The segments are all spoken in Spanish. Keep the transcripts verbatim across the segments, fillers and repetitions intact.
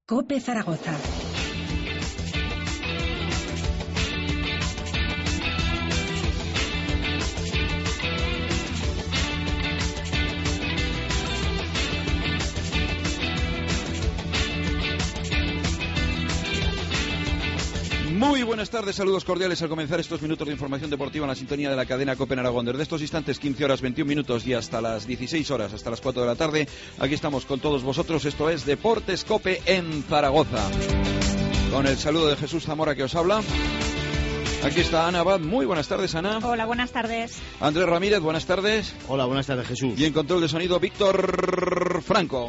COPE Zaragoza. Muy buenas tardes, saludos cordiales al comenzar estos minutos de información deportiva en la sintonía de la cadena COPE en Aragón. Desde estos instantes, quince horas veintiún minutos y hasta las dieciséis horas, hasta las cuatro de la tarde, aquí estamos con todos vosotros. Esto es Deportes COPE en Zaragoza. Con el saludo de Jesús Zamora que os habla. Aquí está Ana Abad. Muy buenas tardes, Ana. Hola, buenas tardes. Andrés Ramírez, buenas tardes. Hola, buenas tardes, Jesús. Y en control de sonido, Víctor Franco.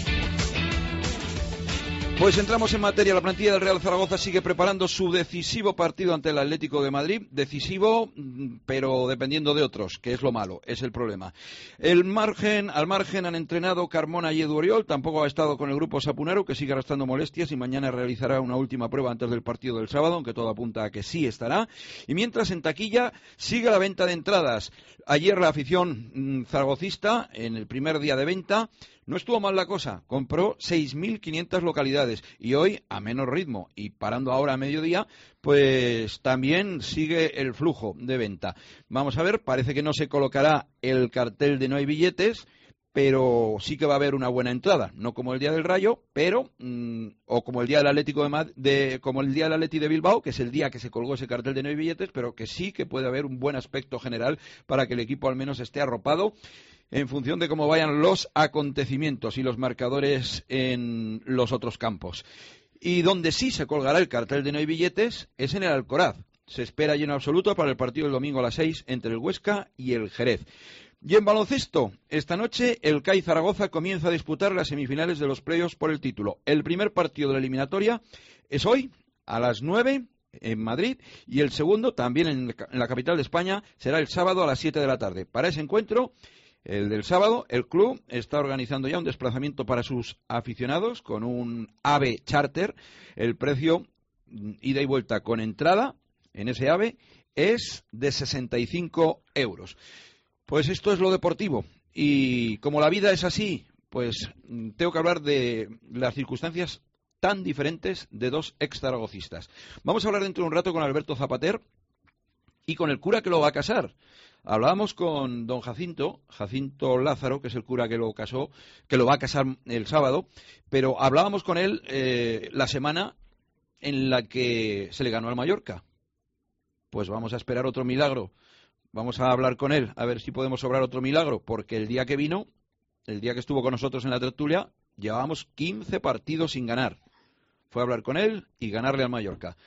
Pues entramos en materia. La plantilla del Real Zaragoza sigue preparando su decisivo partido ante el Atlético de Madrid. Decisivo, pero dependiendo de otros, que es lo malo, es el problema. El margen, al margen han entrenado Carmona y Edu Oriol. Tampoco ha estado con el grupo Sapunero, que sigue arrastrando molestias y mañana realizará una última prueba antes del partido del sábado, aunque todo apunta a que sí estará. Y mientras en taquilla sigue la venta de entradas. Ayer la afición mmm, zaragocista, en el primer día de venta, no estuvo mal la cosa, compró seis mil quinientas localidades y hoy, a menos ritmo y parando ahora a mediodía, pues también sigue el flujo de venta. Vamos a ver, parece que no se colocará el cartel de no hay billetes, pero sí que va a haber una buena entrada, no como el día del Rayo, pero mmm, o como el día del Atlético de, Mad de como el día del Atleti de Bilbao, que es el día que se colgó ese cartel de no hay billetes, pero que sí que puede haber un buen aspecto general para que el equipo al menos esté arropado en función de cómo vayan los acontecimientos y los marcadores en los otros campos. Y donde sí se colgará el cartel de no hay billetes es en el Alcoraz. Se espera lleno absoluto para el partido del domingo a las seis entre el Huesca y el Jerez. Y en baloncesto, esta noche el C A I Zaragoza comienza a disputar las semifinales de los playoffs por el título. El primer partido de la eliminatoria es hoy a las nueve en Madrid y el segundo, también en la capital de España, será el sábado a las siete de la tarde. Para ese encuentro, el del sábado, el club está organizando ya un desplazamiento para sus aficionados con un AVE charter. El precio, ida y vuelta con entrada en ese AVE, es de sesenta y cinco euros. Pues esto es lo deportivo. Y como la vida es así, pues tengo que hablar de las circunstancias tan diferentes de dos ex-zaragocistas. Vamos a hablar dentro de un rato con Alberto Zapater y con el cura que lo va a casar. Hablábamos con don Jacinto, Jacinto Lázaro, que es el cura que lo casó, que lo va a casar el sábado, pero hablábamos con él eh, la semana en la que se le ganó al Mallorca. Pues vamos a esperar otro milagro. Vamos a hablar con él, a ver si podemos obrar otro milagro, porque el día que vino, el día que estuvo con nosotros en la tertulia, llevábamos quince partidos sin ganar. Fue a hablar con él y ganarle al Mallorca.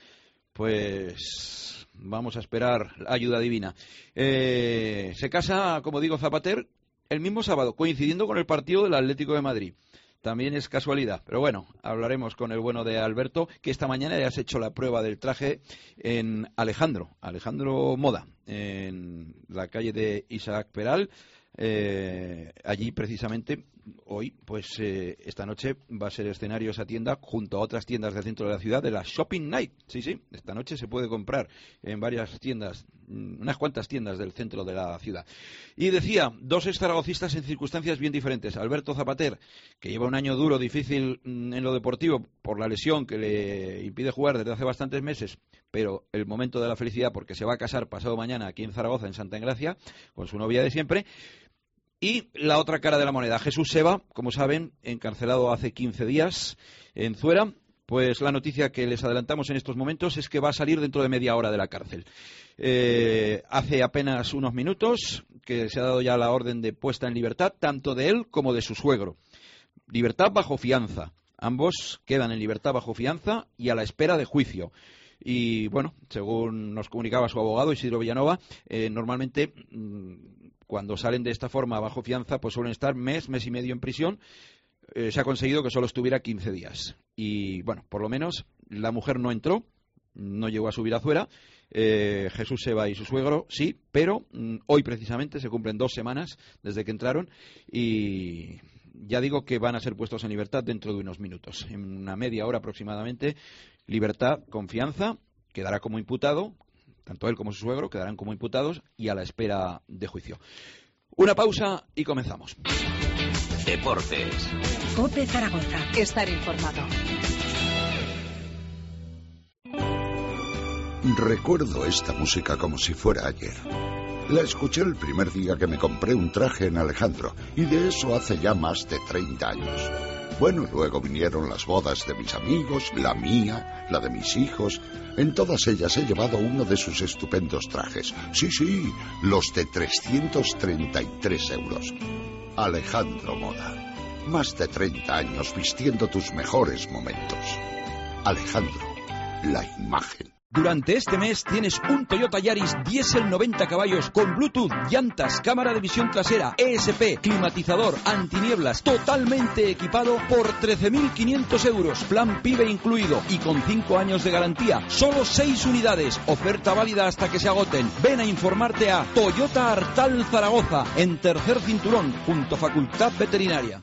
Pues vamos a esperar ayuda divina. Eh, se casa, como digo, Zapater el mismo sábado, coincidiendo con el partido del Atlético de Madrid. También es casualidad, pero bueno, hablaremos con el bueno de Alberto, que esta mañana ya has hecho la prueba del traje en Alejandro, Alejandro Moda, en la calle de Isaac Peral. Eh, allí precisamente hoy, pues eh, esta noche va a ser escenario esa tienda junto a otras tiendas del centro de la ciudad de la Shopping Night. Sí, sí, esta noche se puede comprar en varias tiendas, unas cuantas tiendas del centro de la ciudad. Y decía, dos ex-zaragocistas en circunstancias bien diferentes. Alberto Zapater, que lleva un año duro, difícil en lo deportivo por la lesión que le impide jugar desde hace bastantes meses, pero el momento de la felicidad porque se va a casar pasado mañana aquí en Zaragoza, en Santa Engracia, con su novia de siempre. Y la otra cara de la moneda, Jesús Seba, como saben, encarcelado hace quince días en Zuera. Pues la noticia que les adelantamos en estos momentos es que va a salir dentro de media hora de la cárcel. Eh, hace apenas unos minutos que se ha dado ya la orden de puesta en libertad, tanto de él como de su suegro. Libertad bajo fianza. Ambos quedan en libertad bajo fianza y a la espera de juicio. Y bueno, según nos comunicaba su abogado Isidro Villanova, eh, normalmente mmm, cuando salen de esta forma bajo fianza, pues suelen estar mes, mes y medio en prisión. Eh, se ha conseguido que solo estuviera quince días. Y bueno, por lo menos la mujer no entró, no llegó a subir a Zuera. Eh, Jesús Seba y su suegro sí, pero mmm, hoy precisamente se cumplen dos semanas desde que entraron y ya digo que van a ser puestos en libertad dentro de unos minutos. En una media hora aproximadamente, libertad, confianza, quedará como imputado. Tanto él como su suegro quedarán como imputados y a la espera de juicio. Una pausa y comenzamos. Deportes. COPE Zaragoza. Estar informado. Recuerdo esta música como si fuera ayer. La escuché el primer día que me compré un traje en Alejandro, y de eso hace ya más de treinta años. Bueno, luego vinieron las bodas de mis amigos, la mía, la de mis hijos. En todas ellas he llevado uno de sus estupendos trajes. Sí, sí, los de trescientos treinta y tres euros. Alejandro Moda. Más de treinta años vistiendo tus mejores momentos. Alejandro, la imagen. Durante este mes tienes un Toyota Yaris diésel noventa caballos con Bluetooth, llantas, cámara de visión trasera, E S P, climatizador, antinieblas, totalmente equipado por trece mil quinientos euros, plan PIBE incluido y con cinco años de garantía. Solo seis unidades, oferta válida hasta que se agoten. Ven a informarte a Toyota Artal Zaragoza, en Tercer Cinturón, junto a Facultad Veterinaria.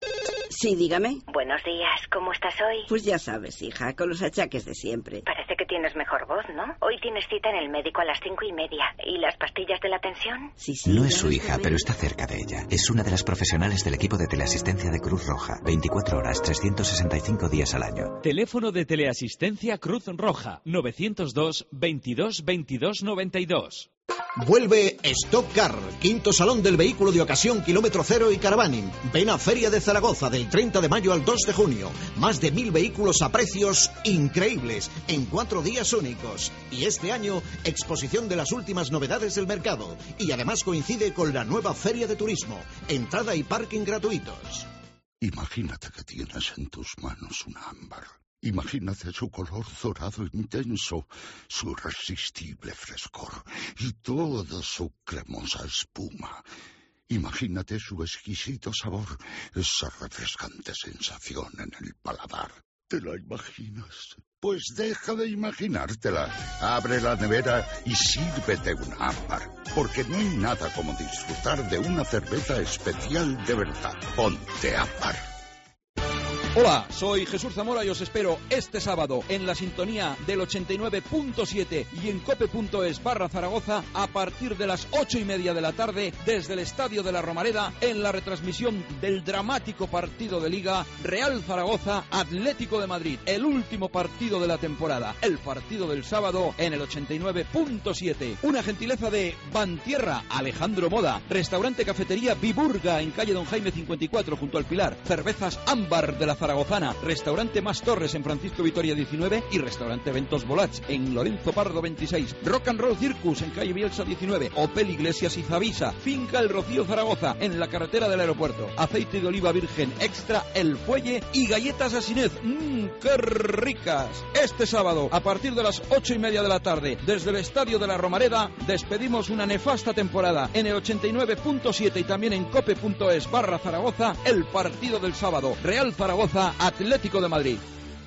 Sí, dígame. Buenos días, ¿cómo estás hoy? Pues ya sabes, hija, con los achaques de siempre. Parece que tienes mejor voz, ¿no? Hoy tienes cita en el médico a las cinco y media. ¿Y las pastillas de la tensión? Sí, sí. No es su hija, pero está cerca de ella. Es una de las profesionales del equipo de teleasistencia de Cruz Roja. veinticuatro horas, trescientos sesenta y cinco días al año. Teléfono de teleasistencia Cruz Roja, novecientos dos, veintidós, veintidós, noventa y dos. Vuelve Stock Car, quinto salón del vehículo de ocasión kilómetro cero y caravaning. Ven a Feria de Zaragoza del treinta de mayo al dos de junio. Más de mil vehículos a precios increíbles en cuatro días únicos. Y este año, exposición de las últimas novedades del mercado. Y además coincide con la nueva Feria de Turismo. Entrada y parking gratuitos. Imagínate que tienes en tus manos un ámbar. Imagínate su color dorado intenso, su irresistible frescor y toda su cremosa espuma. Imagínate su exquisito sabor, esa refrescante sensación en el paladar. ¿Te la imaginas? Pues deja de imaginártela. Abre la nevera y sírvete un ámbar, porque no hay nada como disfrutar de una cerveza especial de verdad. Ponte ámbar. Hola, soy Jesús Zamora y os espero este sábado en la sintonía del ochenta y nueve punto siete y en cope.es barra Zaragoza a partir de las ocho y media de la tarde desde el Estadio de la Romareda en la retransmisión del dramático partido de Liga Real Zaragoza Atlético de Madrid, el último partido de la temporada, el partido del sábado en el ochenta y nueve punto siete. Una gentileza de Bantierra, Alejandro Moda, restaurante cafetería Viburga en calle Don Jaime cincuenta y cuatro junto al Pilar, cervezas Ámbar de la Zaragozana, restaurante Más Torres en Francisco Vitoria diecinueve y restaurante Eventos Volats en Lorenzo Pardo veintiséis, Rock and Roll Circus en calle Bielsa diecinueve, Opel Iglesias y Zavisa, Finca El Rocío Zaragoza en la carretera del aeropuerto, aceite de oliva virgen extra El Fuelle y galletas Asinez, mmm, qué ricas. Este sábado a partir de las ocho y media de la tarde desde el Estadio de la Romareda despedimos una nefasta temporada en el ochenta y nueve punto siete y también en cope.es barra Zaragoza el partido del sábado, Real Zaragoza Atlético de Madrid.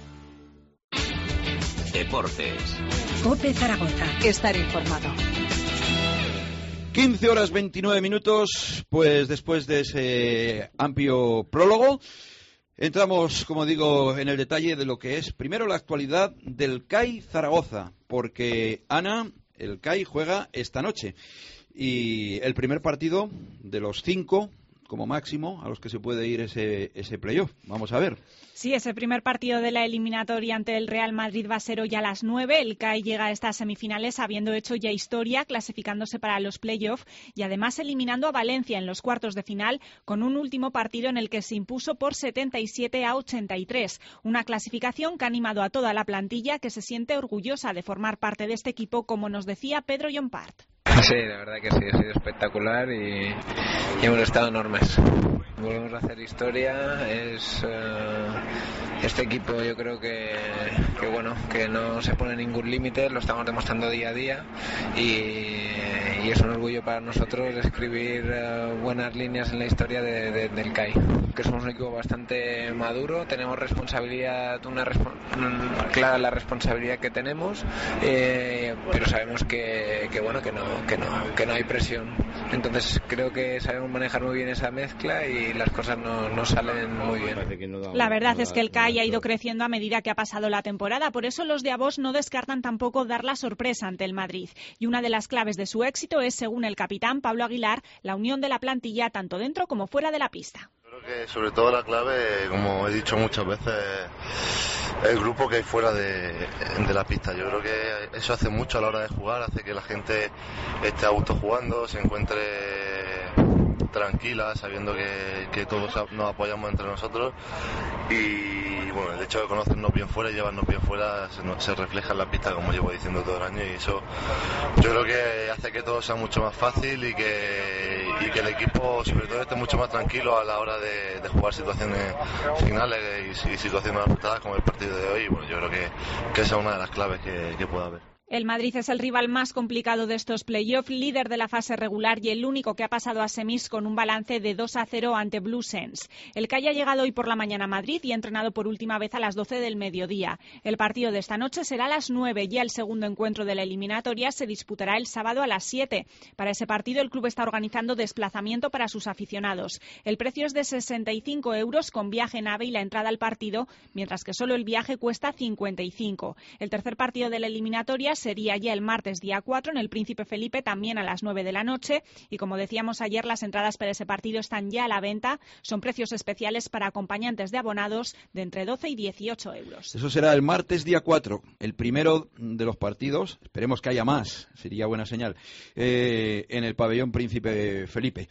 Deportes. Cope Zaragoza. Estar informado. quince horas veintinueve minutos, pues después de ese amplio prólogo, entramos, como digo, en el detalle de lo que es primero la actualidad del C A I Zaragoza, porque Ana, el C A I juega esta noche y el primer partido de los cinco como máximo a los que se puede ir ese, ese playoff. Vamos a ver. Sí, ese primer partido de la eliminatoria ante el Real Madrid va a ser hoy a las nueve. El C A I llega a estas semifinales habiendo hecho ya historia, clasificándose para los playoffs y además eliminando a Valencia en los cuartos de final con un último partido en el que se impuso por setenta y siete a ochenta y tres. Una clasificación que ha animado a toda la plantilla que se siente orgullosa de formar parte de este equipo, como nos decía Pedro Llompart. Sí, la verdad que sí, ha sido espectacular y, y hemos estado enormes. Volvemos a hacer historia. Es uh, este equipo, yo creo que, que bueno, que no se pone ningún límite, lo estamos demostrando día a día y, y es un orgullo para nosotros escribir uh, buenas líneas en la historia de, de, del C A I. Que somos un equipo bastante maduro, tenemos responsabilidad, una respo- clara la responsabilidad que tenemos, eh, pero sabemos que, que bueno, que no, que no, que no hay presión. Entonces creo que sabemos manejar muy bien esa mezcla y las cosas no, no salen muy bien. La verdad es que el C A I ha ido creciendo a medida que ha pasado la temporada, por eso los de Avos no descartan tampoco dar la sorpresa ante el Madrid. Y una de las claves de su éxito es, según el capitán Pablo Aguilar, la unión de la plantilla tanto dentro como fuera de la pista. Creo que sobre todo la clave, como he dicho muchas veces, el grupo que hay fuera de, de la pista. Yo creo que eso hace mucho a la hora de jugar, hace que la gente esté a gusto jugando, se encuentre tranquila, sabiendo que, que todos nos apoyamos entre nosotros, y bueno, el hecho de conocernos bien fuera y llevarnos bien fuera se, se refleja en la pista, como llevo diciendo todo el año, y eso yo creo que hace que todo sea mucho más fácil y que, y que el equipo sobre todo esté mucho más tranquilo a la hora de, de jugar situaciones finales y, y situaciones apretadas como el partido de hoy. Bueno, yo creo que, que esa es una de las claves que, que pueda haber. El Madrid es el rival más complicado de estos playoffs, líder de la fase regular y el único que ha pasado a semis con un balance de dos a cero ante Bluesens. El C A I ha llegado hoy por la mañana a Madrid y ha entrenado por última vez a las doce del mediodía. El partido de esta noche será a las nueve y el segundo encuentro de la eliminatoria se disputará el sábado a las siete. Para ese partido el club está organizando desplazamiento para sus aficionados. El precio es de sesenta y cinco euros con viaje en AVE y la entrada al partido, mientras que solo el viaje cuesta cincuenta y cinco. El tercer partido de la eliminatoria sería ya el martes día cuatro en el Príncipe Felipe, también a las nueve de la noche, y como decíamos ayer, las entradas para ese partido están ya a la venta. Son precios especiales para acompañantes de abonados de entre doce y dieciocho euros. Eso será el martes día cuatro, el primero de los partidos, esperemos que haya más, sería buena señal, eh, en el pabellón Príncipe Felipe.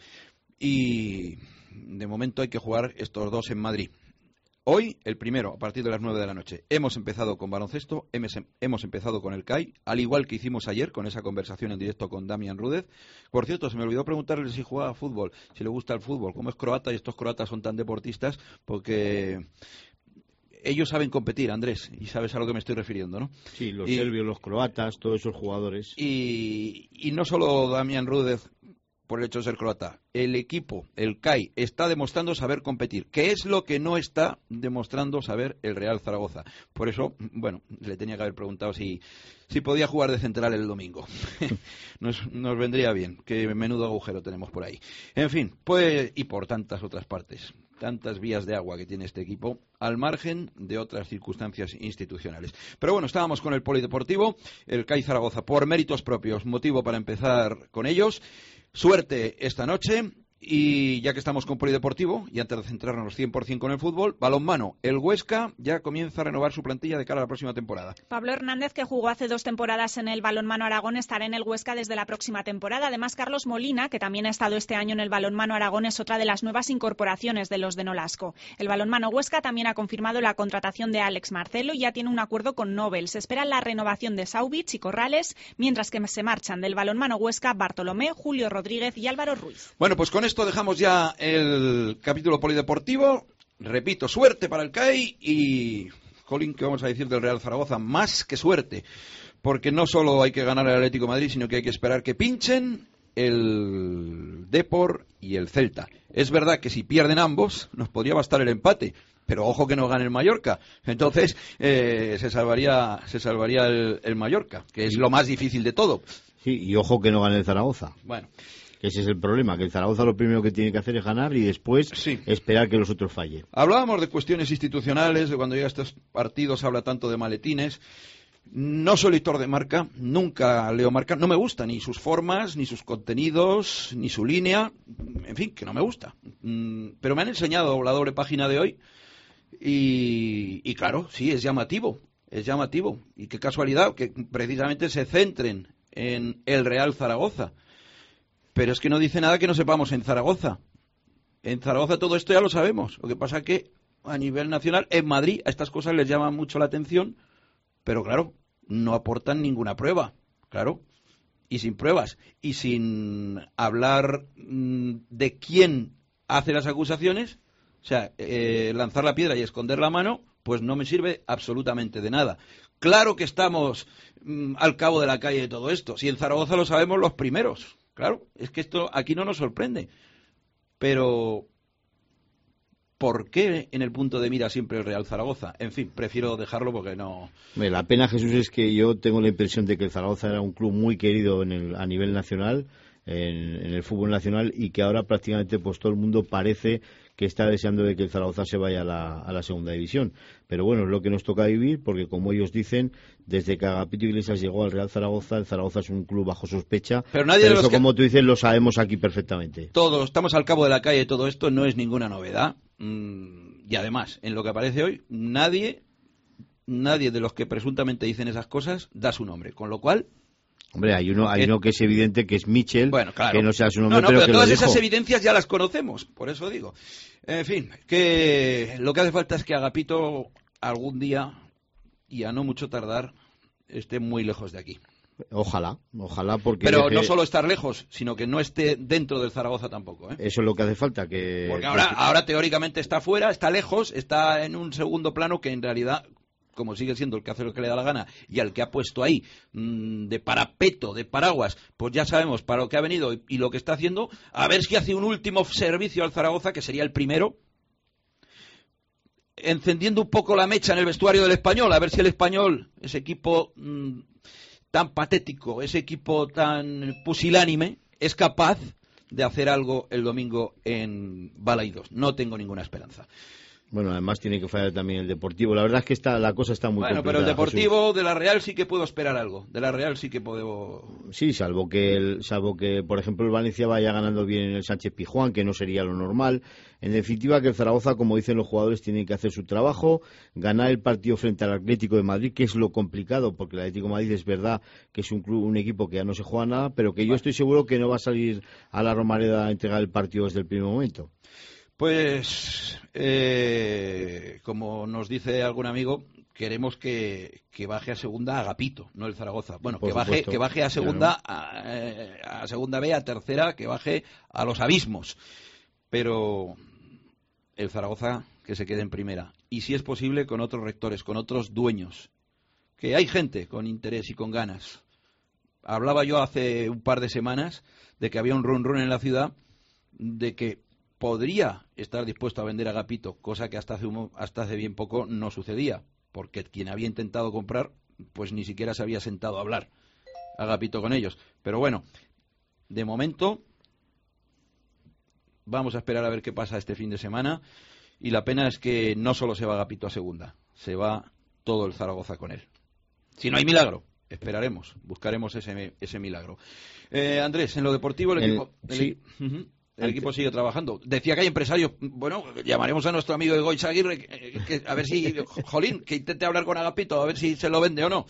Y de momento hay que jugar estos dos en Madrid. Hoy, el primero, a partir de las nueve de la noche. Hemos empezado con baloncesto, hemos empezado con el C A I, al igual que hicimos ayer con esa conversación en directo con Damián Rúdez. Por cierto, se me olvidó preguntarle si jugaba fútbol, si le gusta el fútbol, como es croata y estos croatas son tan deportistas, porque ellos saben competir, Andrés, y sabes a lo que me estoy refiriendo, ¿no? Sí, los y, serbios, los croatas, todos esos jugadores. Y, y no solo Damián Rúdez por el hecho de ser croata, el equipo, el C A I, está demostrando saber competir, que es lo que no está demostrando saber el Real Zaragoza. Por eso, bueno, le tenía que haber preguntado si, si podía jugar de central el domingo. nos, nos vendría bien, que menudo agujero tenemos por ahí. En fin, pues, y por tantas otras partes, tantas vías de agua que tiene este equipo, al margen de otras circunstancias institucionales. Pero bueno, estábamos con el polideportivo, el C A I Zaragoza, por méritos propios, motivo para empezar con ellos. Suerte esta noche, y ya que estamos con polideportivo y antes de centrarnos cien por ciento con el fútbol, balonmano, el Huesca ya comienza a renovar su plantilla de cara a la próxima temporada. Pablo Hernández, que jugó hace dos temporadas en el balonmano Aragón, estará en el Huesca desde la próxima temporada. Además, Carlos Molina, que también ha estado este año en el balonmano Aragón, es otra de las nuevas incorporaciones de los de Nolasco. El balonmano Huesca también ha confirmado la contratación de Alex Marcelo y ya tiene un acuerdo con Nobel. Se espera la renovación de Sauvich y Corrales, mientras que se marchan del balonmano Huesca Bartolomé, Julio Rodríguez y Álvaro Ruiz. Bueno, pues con esto dejamos ya el capítulo polideportivo. Repito, suerte para el C A I y, jolín, ¿qué vamos a decir del Real Zaragoza? Más que suerte, porque no solo hay que ganar al Atlético de Madrid, sino que hay que esperar que pinchen el Depor y el Celta. Es verdad que si pierden ambos, nos podría bastar el empate, pero ojo que no gane el Mallorca. Entonces eh, se salvaría se salvaría el, el Mallorca, que es lo más difícil de todo. Sí, y ojo que no gane el Zaragoza. Bueno. Ese es el problema, que el Zaragoza lo primero que tiene que hacer es ganar y después sí. esperar que los otros fallen. Hablábamos de cuestiones institucionales, de cuando llega a estos partidos habla tanto de maletines. No soy lector de Marca, nunca leo Marca, no me gusta ni sus formas, ni sus contenidos, ni su línea, en fin, que no me gusta. Pero me han enseñado la doble página de hoy y, y claro, sí, es llamativo, es llamativo. Y qué casualidad que precisamente se centren en el Real Zaragoza. Pero es que no dice nada que no sepamos en Zaragoza. En Zaragoza todo esto ya lo sabemos. Lo que pasa es que a nivel nacional, en Madrid, a estas cosas les llama mucho la atención, pero claro, no aportan ninguna prueba, claro, y sin pruebas, y sin hablar mmm, de quién hace las acusaciones, o sea, eh, lanzar la piedra y esconder la mano, pues no me sirve absolutamente de nada. Claro que estamos mmm, al cabo de la calle de todo esto. Si en Zaragoza lo sabemos los primeros. Claro, es que esto aquí no nos sorprende. Pero, ¿por qué en el punto de mira siempre el Real Zaragoza? En fin, prefiero dejarlo porque no... La pena, Jesús, es que yo tengo la impresión de que el Zaragoza era un club muy querido en el, a nivel nacional, en, en el fútbol nacional, y que ahora prácticamente pues todo el mundo parece que está deseando de que el Zaragoza se vaya a la, a la segunda división. Pero bueno, es lo que nos toca vivir, porque como ellos dicen, desde que Agapito Iglesias llegó al Real Zaragoza, el Zaragoza es un club bajo sospecha. Pero nadie pero de los eso, que... como tú dices, lo sabemos aquí perfectamente. Todos estamos al cabo de la calle, todo esto no es ninguna novedad. Mm, y además, en lo que aparece hoy, nadie nadie de los que presuntamente dicen esas cosas da su nombre, con lo cual... Hombre, hay uno, hay eh, uno que es evidente, que es Mitchell, bueno, claro. que no sea su nombre, no, no, pero, pero que todas lo dijo. esas evidencias ya las conocemos, por eso digo. En fin, que lo que hace falta es que Agapito algún día, y a no mucho tardar, esté muy lejos de aquí. Ojalá, ojalá, porque... Pero deje... no solo estar lejos, sino que no esté dentro del Zaragoza tampoco, ¿eh? Eso es lo que hace falta, que... Porque ahora, ahora teóricamente está fuera, está lejos, está en un segundo plano que en realidad, como sigue siendo el que hace lo que le da la gana y al que ha puesto ahí mmm, de parapeto, de paraguas, pues ya sabemos para lo que ha venido y, y lo que está haciendo, a ver si hace un último servicio al Zaragoza, que sería el primero, encendiendo un poco la mecha en el vestuario del Español, a ver si el Español, ese equipo mmm, tan patético, ese equipo tan pusilánime, es capaz de hacer algo el domingo en Balaidos. No tengo ninguna esperanza. Bueno, además tiene que fallar también el Deportivo. La verdad es que está, la cosa está muy bueno, complicada. Pero el Deportivo Jesús. De la Real sí que puedo esperar algo. De la Real sí que puedo... Sí, salvo que, el, salvo que por ejemplo, el Valencia vaya ganando bien en el Sánchez Pizjuán, que no sería lo normal. En definitiva, que el Zaragoza, como dicen los jugadores, tiene que hacer su trabajo, ganar el partido frente al Atlético de Madrid, que es lo complicado, porque el Atlético de Madrid es verdad que es un club, un equipo que ya no se juega nada, pero que yo estoy seguro que no va a salir a la Romareda a entregar el partido desde el primer momento. Pues, eh, como nos dice algún amigo, queremos que, que baje a segunda Agapito, no el Zaragoza. Bueno, que baje, que baje a segunda, claro. a, a segunda B, a tercera, que baje a los abismos. Pero el Zaragoza que se quede en primera. Y si es posible con otros rectores, con otros dueños. Que hay gente con interés y con ganas. Hablaba yo hace un par de semanas de que había un run run en la ciudad de que podría estar dispuesto a vender a Agapito, cosa que hasta hace, un, hasta hace bien poco no sucedía, porque quien había intentado comprar, pues ni siquiera se había sentado a hablar a Agapito con ellos. Pero bueno, de momento vamos a esperar a ver qué pasa este fin de semana, y la pena es que no solo se va Agapito a segunda, se va todo el Zaragoza con él. Si no hay milagro, esperaremos, buscaremos ese, ese milagro. Eh, Andrés, en lo deportivo el, el equipo... El, sí. uh-huh. El equipo sigue trabajando. Decía que hay empresarios. Bueno, llamaremos a nuestro amigo Egoitz Aguirre, que, que, a ver si, jolín, que intente hablar con Agapito, a ver si se lo vende o no.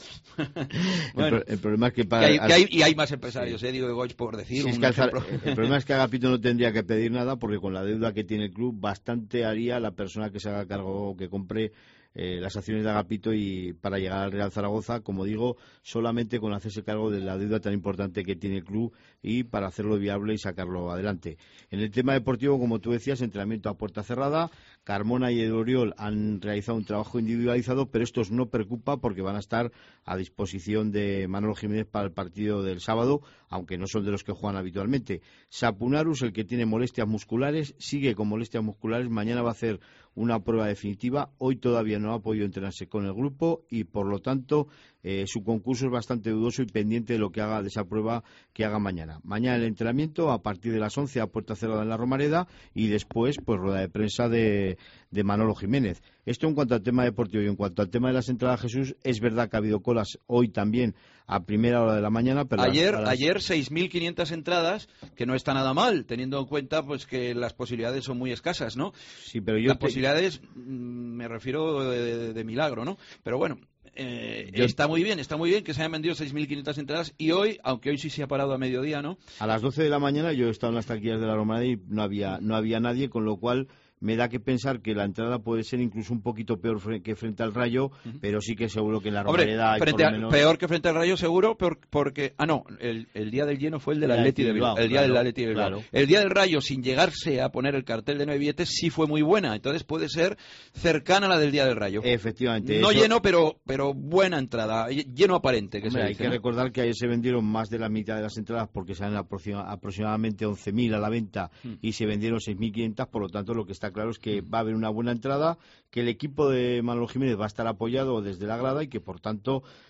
Bueno, el, el problema es que, para, que, hay, que hay, y hay más empresarios, sí. eh, digo Egoitz por decir. Sí, un es que ejemplo. el, el problema es que Agapito no tendría que pedir nada, porque con la deuda que tiene el club, bastante haría la persona que se haga cargo, que compre Eh, las acciones de Agapito, y para llegar al Real Zaragoza, como digo, solamente con hacerse cargo de la deuda tan importante que tiene el club y para hacerlo viable y sacarlo adelante. En el tema deportivo, como tú decías, entrenamiento a puerta cerrada. Carmona y Oriol han realizado un trabajo individualizado, pero esto no preocupa porque van a estar a disposición de Manolo Jiménez para el partido del sábado, aunque no son de los que juegan habitualmente. Sapunarus, el que tiene molestias musculares, sigue con molestias musculares. Mañana va a hacer una prueba definitiva. Hoy todavía no ha podido entrenarse con el grupo y, por lo tanto, eh, su concurso es bastante dudoso y pendiente de lo que haga de esa prueba que haga mañana. Mañana el entrenamiento a partir de las once a puerta cerrada en la Romareda, y después pues rueda de prensa de, de Manolo Jiménez. Esto en cuanto al tema deportivo. Y en cuanto al tema de las entradas, Jesús, es verdad que ha habido colas hoy también a primera hora de la mañana, pero ayer las, las... ayer seis mil quinientas entradas, que no está nada mal, teniendo en cuenta pues que las posibilidades son muy escasas, ¿no? Sí, pero yo las te... posibilidades me refiero de, de, de milagro, ¿no? Pero bueno, eh, yo... está muy bien, está muy bien que se hayan vendido seis mil quinientas entradas, y hoy, aunque hoy sí se ha parado a mediodía, ¿no? A las doce de la mañana yo he estado en las taquillas de la Romareda y no había no había nadie, con lo cual me da que pensar que la entrada puede ser incluso un poquito peor que frente al Rayo, uh-huh. pero sí que seguro que en la Romareda hay frente por lo menos... a, peor que frente al Rayo seguro, peor, porque... Ah, no, el, el día del lleno fue el del Atleti de Bilbao. El día claro, del Atleti de Bilbao. Claro. El día del Rayo, sin llegarse a poner el cartel de nueve billetes, sí fue muy buena. Entonces puede ser cercana a la del día del Rayo. Efectivamente. No eso... lleno, pero pero buena entrada. Lleno aparente, que Hombre, se hay dice, que ¿no? recordar que ayer se vendieron más de la mitad de las entradas, porque salen aproximadamente once mil a la venta hmm. y se vendieron seis mil quinientas. Por lo tanto, lo que está claro es que va a haber una buena entrada, que el equipo de Manolo Jiménez va a estar apoyado desde la grada y que, por tanto,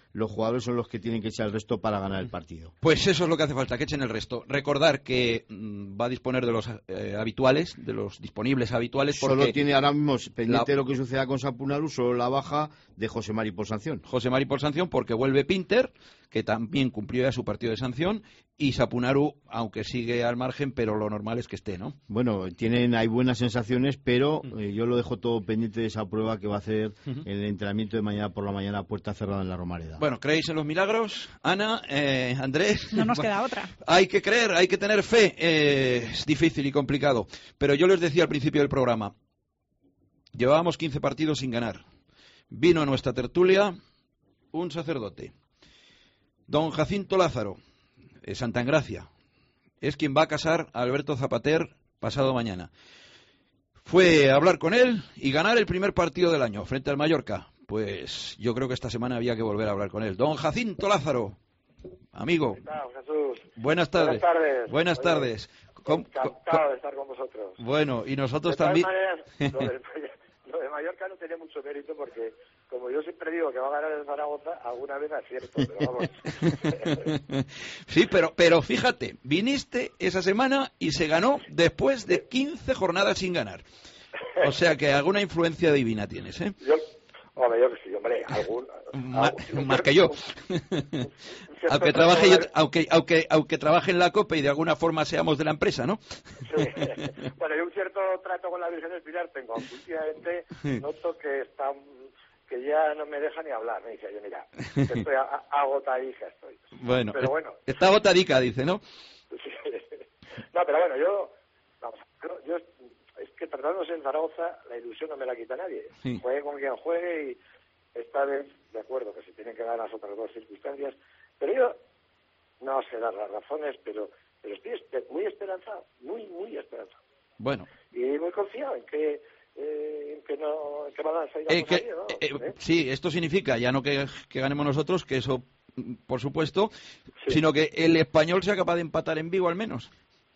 los jugadores son los que tienen que echar el resto para ganar el partido. Pues eso es lo que hace falta, que echen el resto. Recordar que mmm, va a disponer de los eh, habituales, de los disponibles habituales. Porque solo tiene ahora mismo pendiente la... de lo que suceda con Sapunaru, solo la baja de José Mari por sanción. José Mari por sanción porque vuelve Pinter, que también cumplió ya su partido de sanción, y Sapunaru, aunque sigue al margen, pero lo normal es que esté, ¿no? Bueno, tienen, hay buenas sensaciones, pero eh, yo lo dejo todo pendiente de esa prueba que va a hacer uh-huh. el entrenamiento de mañana por la mañana a puerta cerrada en la Romareda. Bueno, ¿creéis en los milagros? Ana, eh, Andrés. No nos queda otra. Hay que creer, hay que tener fe. Eh, es difícil y complicado. Pero yo les decía al principio del programa, llevábamos quince partidos sin ganar. Vino a nuestra tertulia un sacerdote, don Jacinto Lázaro, de Santa Engracia. Es quien va a casar a Alberto Zapater pasado mañana. Fue a hablar con él y ganar el primer partido del año frente al Mallorca. Pues yo creo que esta semana había que volver a hablar con él. Don Jacinto Lázaro, amigo. ¿Qué tal, Jesús? Buenas tardes. Buenas tardes. Buenas tardes. Oye, encantado de estar con vosotros. Bueno, y nosotros de también. Maneras, lo, de, lo de Mallorca no tenía mucho mérito porque, como yo siempre digo que va a ganar el Zaragoza, alguna vez acierto, pero vamos. Sí, pero, pero fíjate, viniste esa semana y se ganó después de quince jornadas sin ganar. O sea que alguna influencia divina tienes, ¿eh? Yo, hombre, yo que sí, hombre, algún... Ma, algún más que yo. aunque trabaje yo, aunque, aunque, aunque trabaje en la COPE y de alguna forma seamos de la empresa, ¿no? Sí. Bueno, yo un cierto trato con la Virgen del Pilar tengo, aunque últimamente noto que está... que ya no me deja ni hablar, me dice, yo mira, estoy agotadica, estoy. Bueno, pero bueno, está agotadica, dice, ¿no? Sí. No, pero bueno, yo, vamos, yo, es que tratándose en Zaragoza, la ilusión no me la quita nadie. Sí. Juegue con quien juegue y esta vez, de acuerdo, que se tienen que dar las otras dos circunstancias, pero yo, no sé dar las razones, pero, pero estoy muy esperanzado, muy, muy esperanzado. Bueno. Y muy confiado en que Eh, que no que van a salir eh, que, ahí, ¿no? eh, ¿Eh? Sí, esto significa ya no que, que ganemos nosotros, que eso por supuesto, sí. Sino que el Español sea capaz de empatar en Vigo al menos.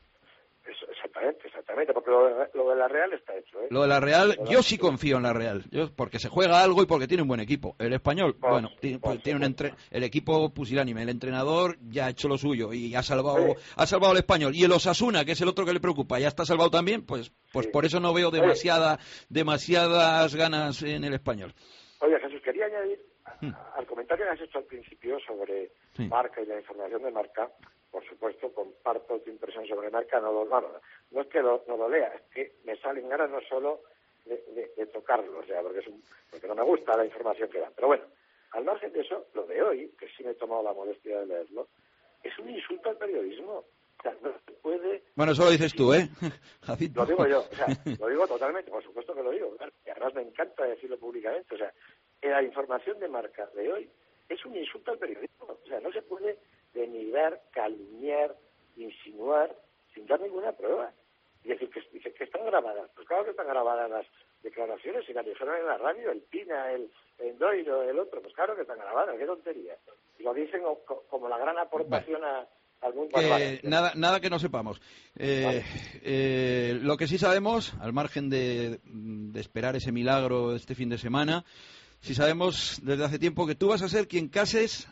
Eso, exactamente, exactamente, porque lo de, lo de la Real está hecho, ¿eh? Lo de la Real, yo sí confío en la Real, yo, porque se juega algo y porque tiene un buen equipo. El Español, por, bueno, tiene, pues, tiene un entre, el equipo pusilánime, el entrenador ya ha hecho lo suyo y ha salvado, sí. ha salvado al Español. Y el Osasuna, que es el otro que le preocupa, ya está salvado también, pues, pues sí. Por eso no veo demasiada, demasiadas ganas en el Español. Oye, Jesús, quería añadir hmm. al comentario que has hecho al principio sobre sí. Marca y la información de Marca. Por supuesto, comparto tu impresión sobre Marca, no lo, no, no es que lo, no lo lea, es que me salen ganas no solo de, de, de tocarlo, o sea, porque, es un, porque no me gusta la información que dan. Pero bueno, al margen de eso, lo de hoy, que sí me he tomado la molestia de leerlo, es un insulto al periodismo. O sea, no se puede... Bueno, eso lo dices tú, ¿eh? Jacinto. Lo digo yo, o sea, lo digo totalmente, por supuesto que lo digo, claro, y además me encanta decirlo públicamente, o sea, la información de Marca de hoy es un insulto al periodismo, o sea, no se puede denigrar, calumniar, insinuar, sin dar ninguna prueba. Y decir que, dice que están grabadas. Pues claro que están grabadas las declaraciones, y las dijeron en la radio, el Pina, el Endoiro, el otro, pues claro que están grabadas, qué tontería. Y lo dicen como la gran aportación bueno. a... Eh, nada, nada que no sepamos. Eh, vale. eh, lo que sí sabemos, al margen de, de esperar ese milagro este fin de semana, sí sabemos desde hace tiempo que tú vas a ser quien cases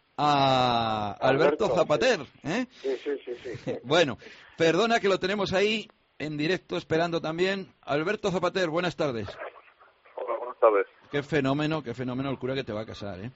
a Alberto, Alberto Zapater. Sí. ¿eh? Sí, sí, sí, sí, sí. Bueno, perdona que lo tenemos ahí en directo esperando también. Alberto Zapater, buenas tardes. Hola, buenas tardes. Qué fenómeno, qué fenómeno el cura que te va a casar, ¿eh?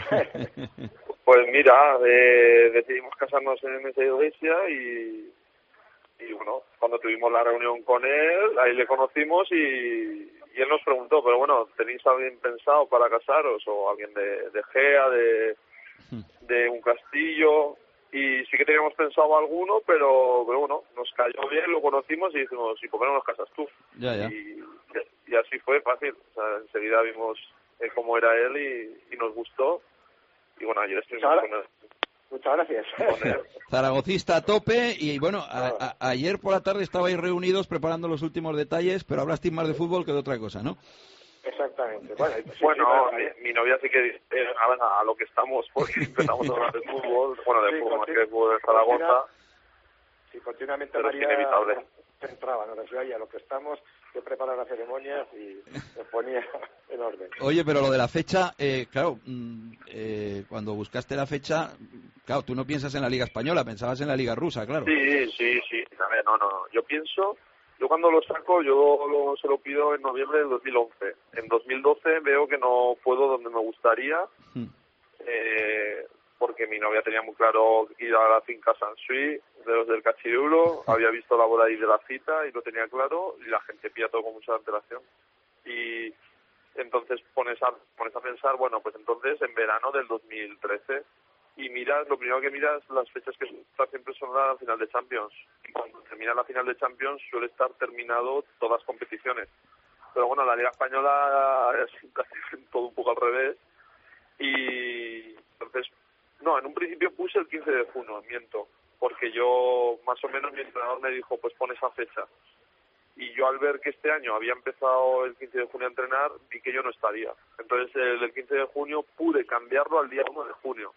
Pues mira, eh, decidimos casarnos en esa iglesia y, y bueno, cuando tuvimos la reunión con él, ahí le conocimos y, y él nos preguntó, pero bueno, ¿tenéis a alguien pensado para casaros? O alguien de, de Gea, de, de un castillo, y sí que teníamos pensado alguno, pero, pero bueno, nos cayó bien, lo conocimos y dijimos, ¿y por qué no nos casas tú? Ya, ya. Y, y así fue fácil, o sea, enseguida vimos eh, cómo era él y, y nos gustó. Y bueno, ayer estuvimos con él. Muchas gracias. Zaragocista a tope y bueno, a, a, ayer por la tarde estabais reunidos preparando los últimos detalles, pero hablasteis más de fútbol que de otra cosa, ¿no? Exactamente. Bueno, sí, bueno sí, mi, mi novia sí que dice a, a lo que estamos, porque empezamos a hablar de fútbol, bueno, de sí, fútbol más que de fútbol de Zaragoza. Sí, continuamente pero María, es inevitable. entraba, nos decía, oye, a lo que estamos, que preparar las ceremonias y nos ponía en orden. Oye, pero lo de la fecha, eh, claro, eh, cuando buscaste la fecha, claro, tú no piensas en la Liga Española, pensabas en la Liga Rusa, claro. Sí, sí, sí. A ver, no, no. Yo pienso, yo cuando lo saco, yo lo, se lo pido en noviembre del dos mil once. En dos mil doce veo que no puedo donde me gustaría, Hmm. eh, porque mi novia tenía muy claro ir a la finca Sansui de los del Cachirulo, había visto la boda ahí de la cita y lo tenía claro, y la gente pilla todo con mucha antelación. Y entonces pones a, pones a pensar, bueno, pues entonces en verano del dos mil trece, y miras, lo primero que miras, las fechas que están siempre son la final de Champions. Y cuando termina la final de Champions suele estar terminado todas las competiciones. Pero bueno, la Liga Española es casi todo un poco al revés. Y entonces, no, en un principio puse el quince de junio, miento, porque yo, más o menos, mi entrenador me dijo, pues pon esa fecha. Y yo al ver que este año había empezado el quince de junio a entrenar, vi que yo no estaría. Entonces el, el quince de junio pude cambiarlo al día uno de junio.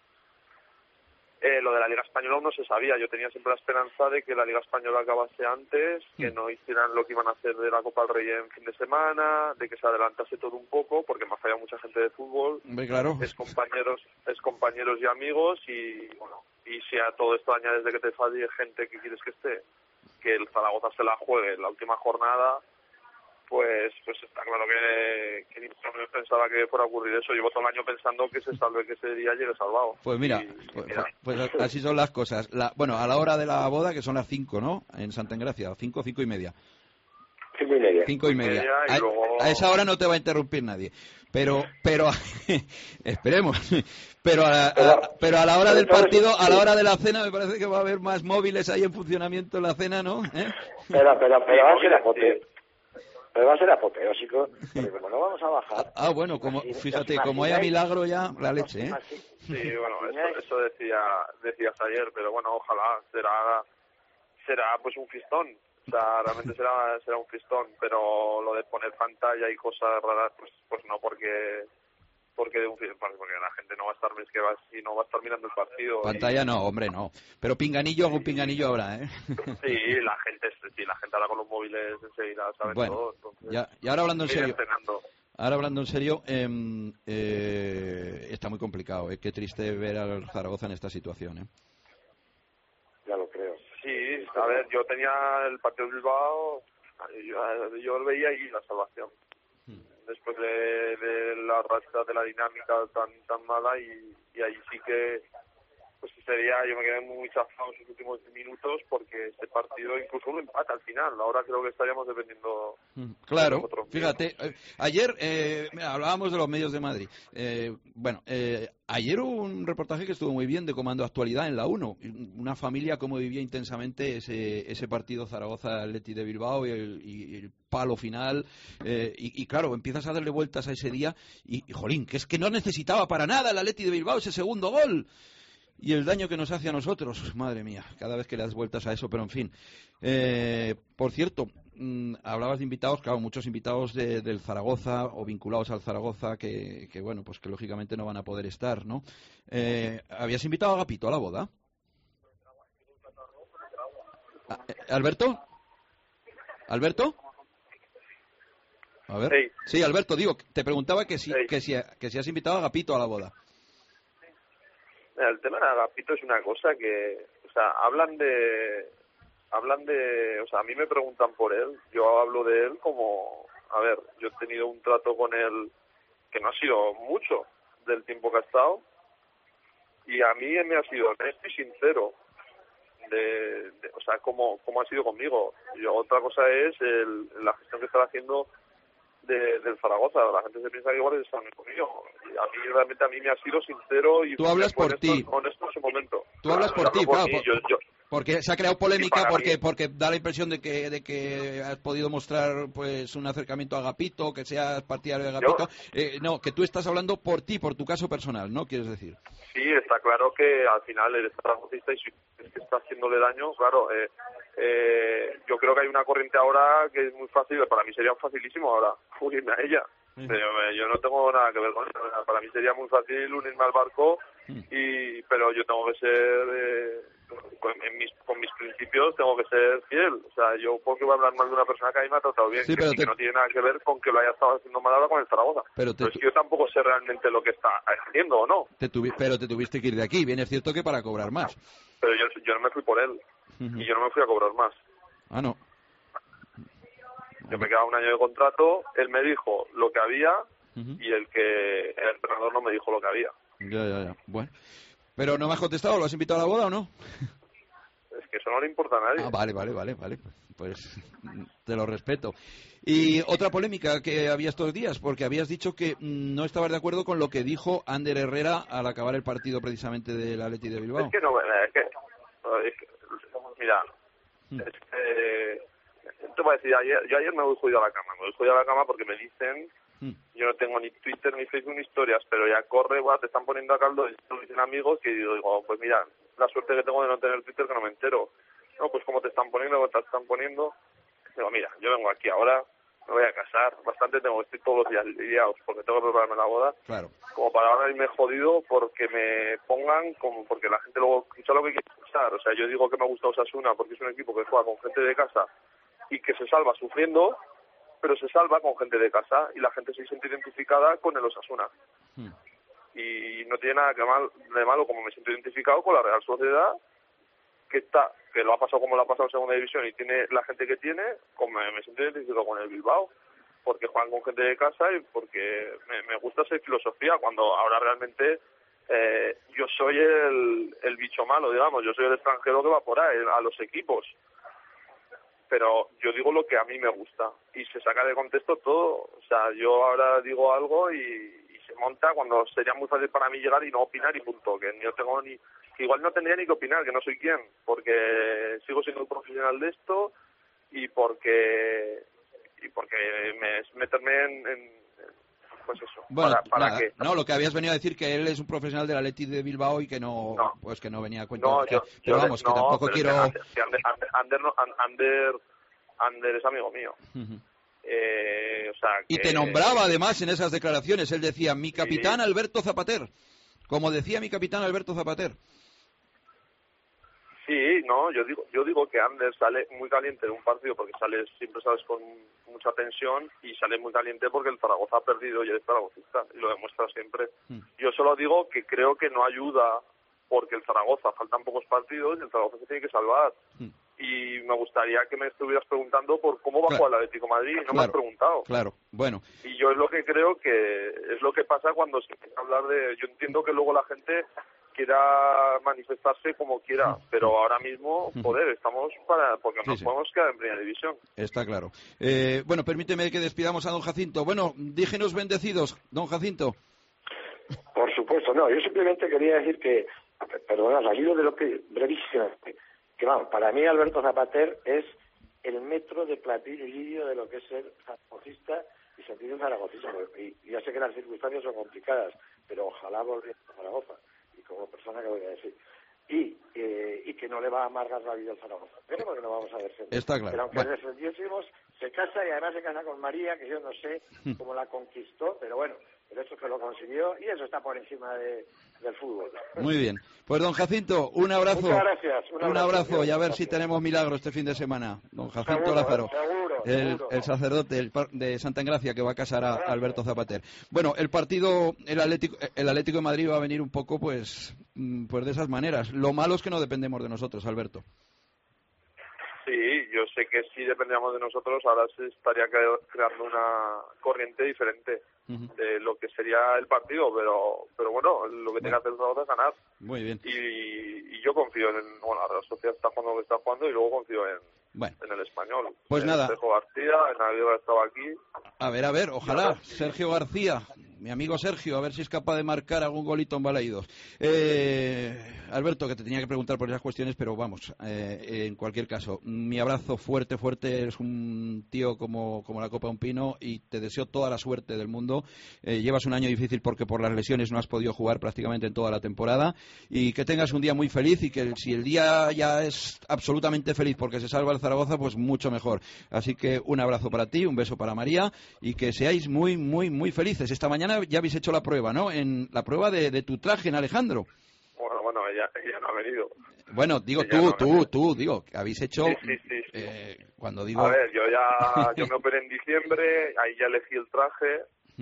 Eh, lo de la Liga Española aún no se sabía. Yo tenía siempre la esperanza de que la Liga Española acabase antes, que no hicieran lo que iban a hacer de la Copa del Rey en fin de semana, de que se adelantase todo un poco, porque me ha fallado mucha gente de fútbol, Hombre, claro. es compañeros, es compañeros y amigos, y bueno, y si a todo esto añades de que te falle gente que quieres que esté, que el Zaragoza se la juegue en la última jornada, pues pues está claro que, que ni no pensaba que fuera a ocurrir eso. Llevo todo el año pensando que se salve, que ese día llegue salvado. Pues mira, Y, pues, mira. pues así son las cosas. La, bueno, a la hora de la boda, que son las cinco, ¿no? En Santa Engracia, cinco, cinco y media. Cinco y media. Cinco y media. y A, luego- a esa hora no te va a interrumpir nadie. Pero, pero, esperemos. Pero a, a- pero a la hora del partido, a la hora de la cena, me parece que va a haber más móviles ahí en funcionamiento en la cena, ¿no? ¿Eh? Pero, pero, pero va a ser apoteo. Pero va a ser apoteósico, porque como no vamos a bajar... Ah, bueno, como, Imagina- fíjate, ¿os como haya imagináis? milagro ya, la leche, ¿eh? Sí, bueno, eso, eso decía, decías ayer, pero bueno, ojalá, será, será pues un fistón. O sea, realmente será, será un fistón, pero lo de poner pantalla y cosas raras, pues, pues no, porque, porque de un fistón, porque la gente no va a estar, es que va, si no va a estar mirando el partido. Pantalla no, hombre, no. Pero pinganillo, algún pinganillo habrá, ¿eh? Sí, la gente, sí, la gente ahora con los móviles enseguida sabe Bueno, todo. Entonces, ya, y ahora hablando en mira, serio, entrenando. ahora hablando en serio, eh, eh, está muy complicado, ¿eh? Qué triste ver al Zaragoza en esta situación, ¿eh? Ya lo creo. Sí, a ver, yo tenía el partido de Bilbao, yo, yo veía ahí la salvación. Después de, de la racha de la dinámica tan tan mala, y, y ahí sí que pues sería, yo me quedé muy chafado en sus últimos minutos, porque este partido incluso un empate al final, ahora creo que estaríamos dependiendo Claro, de nosotros fíjate, eh, ayer eh, mira, hablábamos de los medios de Madrid. Eh, bueno, eh, ayer hubo un reportaje que estuvo muy bien de Comando Actualidad en la uno. Una familia cómo vivía intensamente ese, ese partido Zaragoza-Atleti de Bilbao y el, y el palo final. Eh, y, y claro, empiezas a darle vueltas a ese día y, y, jolín, que es que no necesitaba para nada el Atleti de Bilbao ese segundo gol. Y el daño que nos hace a nosotros, madre mía, cada vez que le das vueltas a eso, pero en fin. Eh, por cierto, mmm, hablabas de invitados, claro, muchos invitados de, del Zaragoza o vinculados al Zaragoza que, que, bueno, pues que lógicamente no van a poder estar, ¿no? Eh, ¿Habías invitado a Agapito a la boda? Ah, eh, ¿Alberto? ¿Alberto? A ver. Sí. Sí, Alberto, digo, te preguntaba que si, Sí. que si, que si has invitado a Agapito a la boda. Mira, el tema de Agapito es una cosa que, o sea, hablan de, hablan de, o sea, a mí me preguntan por él, yo hablo de él como, a ver, yo he tenido un trato con él que no ha sido mucho del tiempo que ha estado, y a mí me ha sido honesto y sincero, de, de o sea, como, como ha sido conmigo. Y otra cosa es el, la gestión que está haciendo de, del Zaragoza. La gente se piensa que igual es también conmigo. Y a mí realmente a mí me ha sido sincero y Tú hablas por honesto, ti. honesto en su momento. Tú hablas por Hablo ti, claro, mí, por- yo, yo, porque se ha creado Y polémica, para porque mí- porque da la impresión de que de que has podido mostrar pues un acercamiento a Agapito, que seas partidario de Agapito. Eh, no, que tú estás hablando por ti, por tu caso personal, ¿no? Quieres decir. sí, está claro que al final eres zaragocista y si es que está haciéndole daño, claro. Eh, eh, yo creo que hay una corriente ahora que es muy fácil, para mí sería facilísimo ahora unirme a ella. Pero, eh, yo no tengo nada que ver con eso. Para mí sería muy fácil unirme al barco, y pero yo tengo que ser eh, con, en mis, con mis principios tengo que ser fiel. O sea, yo porque voy a hablar mal de una persona que a mí me ha tratado bien, Sí, que, pero sí te- que no tiene nada que ver con que lo haya estado haciendo mal ahora con el Zaragoza. Pero te- Pero es que yo tampoco sé realmente lo que está haciendo o no. Te tuvi- pero te tuviste que ir de aquí. Bien es cierto que para cobrar más. Pero yo, yo no me fui por él. Ujú. Y yo no me fui a cobrar más. Ah, no. Yo me quedaba un año de contrato, él me dijo lo que había Ujú. y el que el entrenador no me dijo lo que había. Ya, ya, ya. Bueno. Pero no me has contestado. ¿Lo has invitado a la boda o no? Es que eso no le importa a nadie. Ah, vale, vale, vale, vale. Pues te lo respeto. Y otra polémica que había estos días, porque habías dicho que mm, no estabas de acuerdo con lo que dijo Ander Herrera al acabar el partido precisamente del Atleti de Bilbao. Es que no, es que, es que mira, es que, te voy a decir, ayer, yo ayer me voy jodido a la cama, me voy jodido a la cama porque me dicen, yo no tengo ni Twitter, ni Facebook, ni historias, pero ya corre, bueno, te están poniendo a caldo, y te lo dicen amigos, que digo, digo, pues mira, la suerte que tengo de no tener Twitter que no me entero. No, pues como te están poniendo, como te están poniendo, digo, mira, yo vengo aquí ahora, me voy a casar, bastante tengo, estoy todos los días liados porque tengo que prepararme la boda, Claro. como para ahora irme jodido porque me pongan, como porque la gente luego escucha lo que quiere escuchar. O sea, yo digo que me gusta Osasuna porque es un equipo que juega con gente de casa y que se salva sufriendo, pero se salva con gente de casa y la gente se siente identificada con el Osasuna. Hmm. Y no tiene nada que mal, de malo como me siento identificado con la Real Sociedad, que está, que lo ha pasado como lo ha pasado en segunda división y tiene la gente que tiene, como me, me siento identificado con el Bilbao, porque juegan con gente de casa y porque me, me gusta esa filosofía, cuando ahora realmente eh, yo soy el, el bicho malo, digamos, yo soy el extranjero que va por ahí, a los equipos. Pero yo digo lo que a mí me gusta y se saca de contexto todo. O sea, yo ahora digo algo y, y se monta cuando sería muy fácil para mí llegar y no opinar y punto. Que yo tengo ni, que igual no tendría ni que opinar, que no soy quien, porque sigo siendo un profesional de esto y porque y porque me, meterme en, en pues eso. Bueno, ¿Para, para nada, qué? no, lo que habías venido a decir que él es un profesional del Atleti de Bilbao y que no, pues que no venía a cuento. No, que- yo, pero yo- vamos, que no, tampoco pero quiero. que Ander, que Ander, Ander, Ander, no- Ander, Ander es amigo mío. Ujú. Eh, o sea, Y que- te nombraba además en esas declaraciones. Él decía, mi capitán Alberto Zapater. Como decía mi capitán Alberto Zapater. Sí, no, yo digo, yo digo que Ander sale muy caliente de un partido porque sale siempre sabes con mucha tensión y sale muy caliente porque el Zaragoza ha perdido y él es zaragocista y lo demuestra siempre. Yo solo digo que creo que no ayuda porque el Zaragoza faltan pocos partidos y el Zaragoza se tiene que salvar. Y me gustaría que me estuvieras preguntando por cómo va a Claro. jugar el Atlético de Madrid y no me Claro, has preguntado. Claro, bueno. Y yo es lo que creo que es lo que pasa cuando se empieza a hablar de... Yo entiendo que luego la gente quiera manifestarse como quiera, pero ahora mismo, joder, estamos para... porque Sí, nos sí. podemos quedar en primera división. Está claro. Eh, bueno, permíteme que despidamos a don Jacinto. Bueno, dígenos bendecidos, don Jacinto. Por supuesto, no. Yo simplemente quería decir que, perdonad, al hilo de lo que, brevísimamente, que vamos, para mí Alberto Zapater es el metro de platillo de lo que es ser zaragocista y sentirse zaragocista. Y, y ya sé que las circunstancias son complicadas, pero ojalá volviera a Zaragoza, y como persona que voy a decir. Y, eh, y que no le va a amargar la vida al Zaragoza. Pero que no vamos a ver siempre. Está claro. Pero aunque Bueno. defendiésemos, se casa y además se casa con María, que yo no sé cómo la conquistó, pero bueno, el hecho es que lo consiguió y eso está por encima de, del fútbol. Muy bien. Pues don Jacinto, un abrazo. Muchas gracias. Un Un abrazo, abrazo, y a ver gracias. si tenemos milagro este fin de semana. Don Jacinto Seguro, Lázaro, seguro, el, seguro. el sacerdote el par- de Santa Engracia que va a casar a Alberto Zapater. Bueno, el partido, el Atlético, el Atlético de Madrid va a venir un poco, pues, mm, pues de esas maneras. Lo malo es que no dependemos de nosotros, Alberto. Sí, yo sé que si dependiéramos de nosotros, ahora se estaría cre- creando una corriente diferente de lo que sería el partido, pero pero bueno, lo que tiene que hacer el Zaragoza es ganar. Muy bien. Y, y yo confío en, bueno, la Real Sociedad está jugando lo que está jugando y luego confío en, Bueno. en el español. Pues en nada. Sergio García, en Navidad estaba aquí. A ver, a ver, ojalá. Sergio García, mi amigo Sergio, a ver si es capaz de marcar algún golito en Balaídos. Eh, Alberto, que te tenía que preguntar por esas cuestiones, pero vamos, eh, en cualquier caso, mi abrazo fuerte, fuerte. Eres un tío como, como la copa de un pino y te deseo toda la suerte del mundo. Eh, llevas un año difícil porque por las lesiones no has podido jugar prácticamente en toda la temporada y que tengas un día muy feliz y que el- si el día ya es absolutamente feliz porque se salva el Zaragoza, pues mucho mejor. Así que un abrazo para ti, un beso para María y que seáis muy, muy, muy felices. Esta mañana ya habéis hecho la prueba, ¿no? En la prueba de, de tu traje en Alejandro. Bueno, bueno, no, ella, ella no ha venido. Bueno, digo ella tú, no tú, tú, digo, que habéis hecho... Sí, sí, sí, sí. Eh, cuando digo... A ver, yo ya yo me operé en diciembre, ahí ya elegí el traje,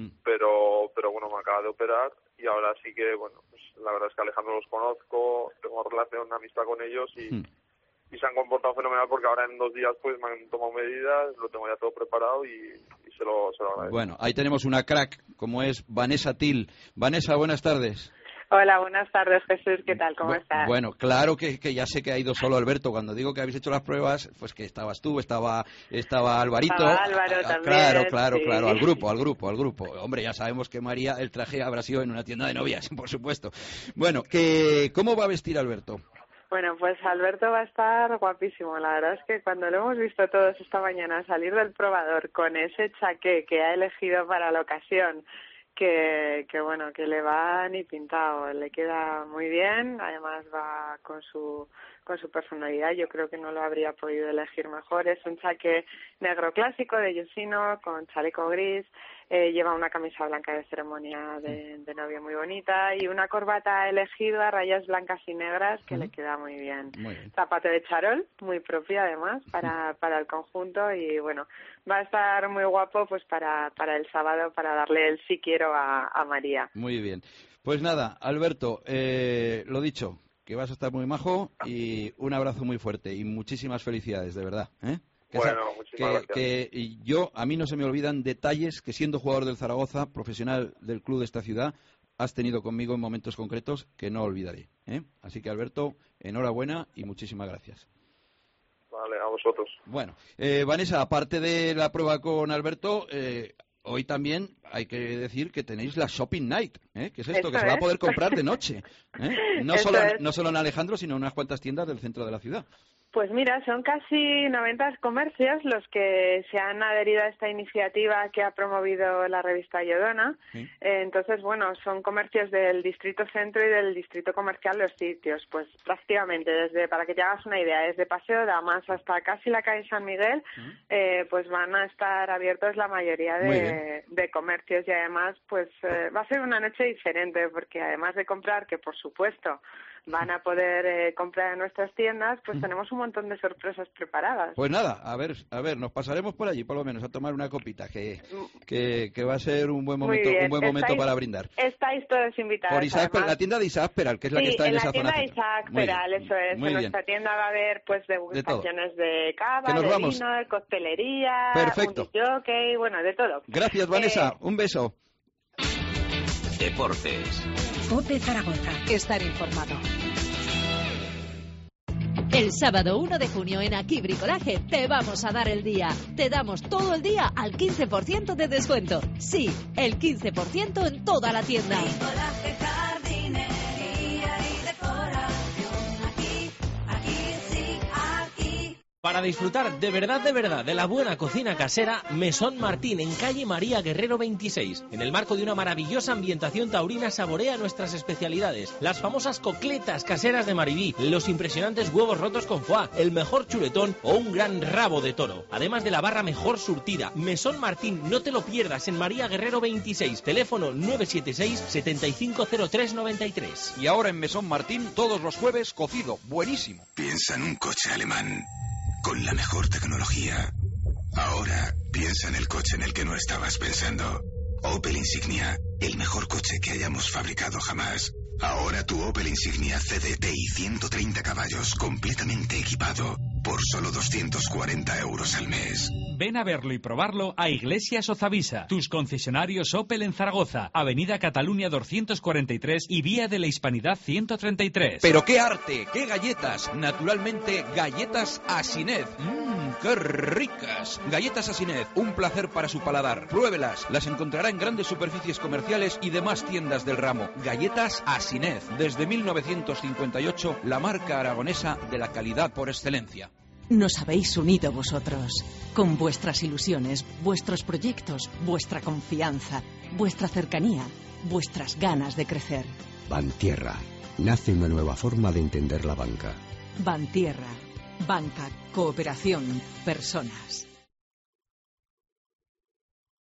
pero pero bueno, me acaba de operar y ahora sí que, bueno, pues la verdad es que Alejandro los conozco, tengo relación, amistad con ellos y... Hmm. y se han comportado fenomenal porque ahora en dos días pues me han tomado medidas, lo tengo ya todo preparado y, y se, lo, se lo agradezco. Bueno, ahí tenemos una crack como es Vanessa Til. Vanessa, buenas tardes. Hola, buenas tardes, Jesús, ¿qué tal? ¿Cómo estás? Bueno, claro que, que ya sé que ha ido solo Alberto. Cuando digo que habéis hecho las pruebas, pues que estabas tú, estaba estaba Alvarito. Estaba Álvaro ah, también. Claro, claro, sí. claro, al grupo, al grupo, al grupo. Hombre, ya sabemos que María, el traje habrá sido en una tienda de novias, por supuesto. Bueno, que ¿cómo va a vestir Alberto? Bueno, pues Alberto va a estar guapísimo. La verdad es que cuando lo hemos visto todos esta mañana salir del probador con ese chaqué que ha elegido para la ocasión, que, que bueno, que le va ni pintado, le queda muy bien, además va con su con su personalidad, yo creo que no lo habría podido elegir mejor. Es un chaqué negro clásico de Jusino con chaleco gris, eh, lleva una camisa blanca de ceremonia de, de novia muy bonita y una corbata elegida a rayas blancas y negras que uh-huh. le queda muy bien. muy bien. Zapato de charol, muy propio además para, para el conjunto y bueno, va a estar muy guapo pues para, para el sábado, para darle el sí quiero a, a María. Muy bien. Pues nada, Alberto, eh, lo dicho, que vas a estar muy majo y un abrazo muy fuerte y muchísimas felicidades, de verdad. ¿eh? Que bueno, esa, muchísimas que, gracias. Que y yo, a mí no se me olvidan detalles que siendo jugador del Zaragoza, profesional del club de esta ciudad, has tenido conmigo en momentos concretos que no olvidaré. ¿eh? Así que, Alberto, enhorabuena y muchísimas gracias. Vale, a vosotros. Bueno, eh, Vanessa, aparte de la prueba con Alberto, eh, hoy también hay que decir que tenéis la Shopping Night, ¿eh? que es esto, Eso que se va a es. poder comprar de noche. ¿eh? No, Eso solo, es. no solo en Alejandro, sino en unas cuantas tiendas del centro de la ciudad. Pues mira, son casi noventa comercios los que se han adherido a esta iniciativa que ha promovido la revista Yodona. Sí. Eh, entonces, bueno, son comercios del Distrito Centro y del Distrito Comercial Los Sitios. Pues prácticamente, desde para que te hagas una idea, desde Paseo de Damas hasta casi la calle San Miguel, uh-huh. eh, pues van a estar abiertos la mayoría de, de comercios y además, pues eh, va a ser una noche diferente porque además de comprar, que por supuesto van a poder eh, comprar en nuestras tiendas, pues tenemos un montón de sorpresas preparadas. Pues nada, a ver, a ver, nos pasaremos por allí por lo menos a tomar una copita, que, que, que va a ser un buen momento, un buen momento estáis, para brindar. Estáis todos invitados. Por Isaac, la tienda de Isaac Peral, que es la sí, que está en, en esa zona. Sí, en la tienda de Isaac Peral, eso es. Muy en bien. nuestra tienda va a haber pues degustaciones de, de cava, de vamos. vino, de coctelería, perfecto. un jockey, bueno, de todo. Gracias, Vanessa. Eh... Un beso. Deportes. COPE Zaragoza. Estar informado. El sábado uno de junio en Aquí Bricolaje te vamos a dar el día. Te damos todo el día al quince por ciento de descuento. Sí, el quince por ciento en toda la tienda. Bricolaje, jardinería y decoración. Aquí, aquí, sí, aquí. Para disfrutar de verdad, de verdad, de la buena cocina casera, Mesón Martín, en calle María Guerrero veintiséis. En el marco de una maravillosa ambientación taurina, saborea nuestras especialidades. Las famosas cocletas caseras de Maribí, los impresionantes huevos rotos con foie, el mejor chuletón o un gran rabo de toro. Además de la barra mejor surtida. Mesón Martín, no te lo pierdas, en María Guerrero veintiséis. Teléfono nueve siete seis, siete cinco cero tres nueve tres. Y ahora en Mesón Martín, todos los jueves, cocido. Buenísimo. Piensa en un coche alemán con la mejor tecnología. Ahora piensa en el coche en el que no estabas pensando. Opel Insignia, el mejor coche que hayamos fabricado jamás. Ahora tu Opel Insignia C D T I ciento treinta caballos, completamente equipado, por solo doscientos cuarenta euros al mes. Ven a verlo y probarlo a Iglesias Ozavisa, tus concesionarios Opel en Zaragoza, Avenida Cataluña doscientos cuarenta y tres y Vía de la Hispanidad ciento treinta y tres. ¡Pero qué arte! ¡Qué galletas! Naturalmente, galletas Asinez. ¡Mmm, qué ricas! Galletas Asinez, un placer para su paladar. Pruébelas, las encontrará en grandes superficies comerciales y demás tiendas del ramo. Galletas Asinez, desde mil novecientos cincuenta y ocho, la marca aragonesa de la calidad por excelencia. Nos habéis unido vosotros, con vuestras ilusiones, vuestros proyectos, vuestra confianza, vuestra cercanía, vuestras ganas de crecer. Bantierra. Nace una nueva forma de entender la banca. Bantierra. Banca, cooperación, personas.